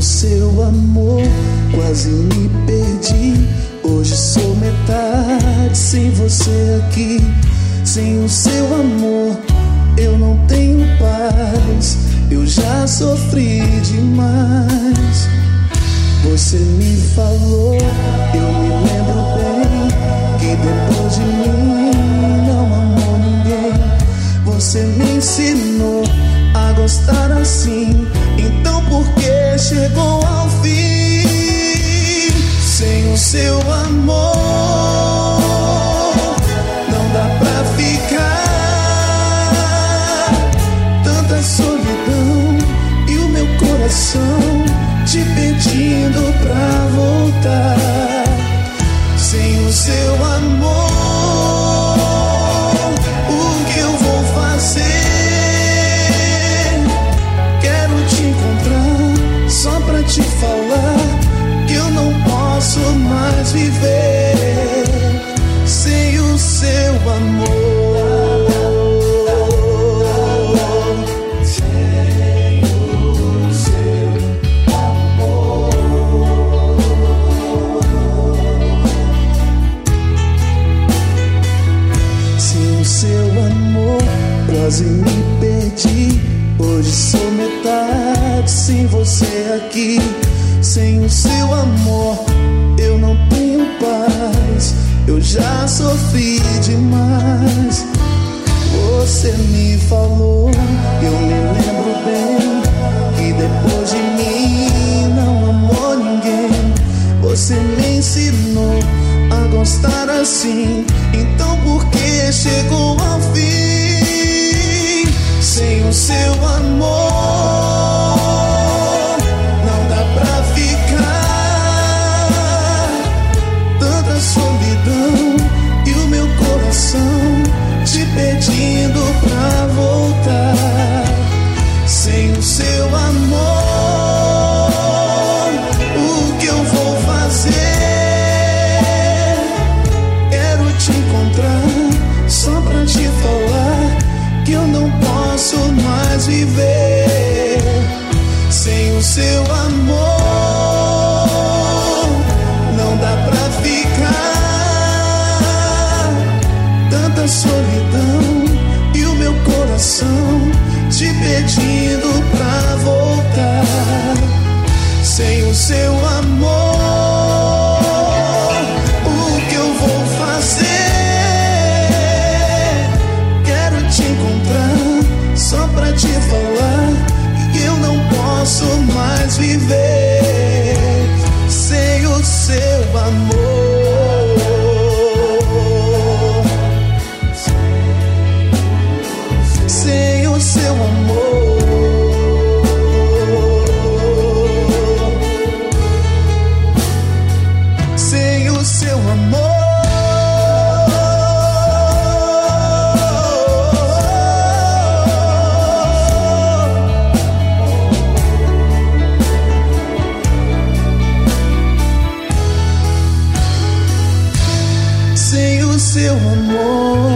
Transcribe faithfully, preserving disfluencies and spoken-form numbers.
seu amor quase me perdi. Hoje sou metade sem você aqui. Sem o seu amor eu não tenho paz. Eu já sofri demais. Você me falou, eu me lembro bem, que depois de mim não amou ninguém. Você me ensinou a gostar assim, então por que chegou ao fim? Sem o seu amor não dá pra ficar. Tanta solidão e o meu coração te pedindo pra voltar. Sem o seu amor, o que eu vou fazer? Quero te encontrar só pra te falar que eu não posso mais viver sem o seu amor. Quase me perdi, hoje sou metade sem você aqui. Sem o seu amor eu não tenho paz. Eu já sofri demais. Você me falou, eu me lembro bem, que depois de mim não amou ninguém. Você me ensinou a gostar assim, então por que chegou ao fim? Sem o seu amor não dá pra ficar. Tanta solidão e o meu coração te pedindo pra voltar. Sem o seu amor, o que eu vou fazer? Quero te encontrar só pra te falar que eu não posso mais viver sem o seu amor. Não dá pra ficar. Tanta solidão e o meu coração te pedindo pra voltar. Sem o seu amor, o que eu vou fazer? Só pra te falar que eu não posso mais viver sem o seu amor. Sem o seu amor. Sem o seu amor. Seu amor.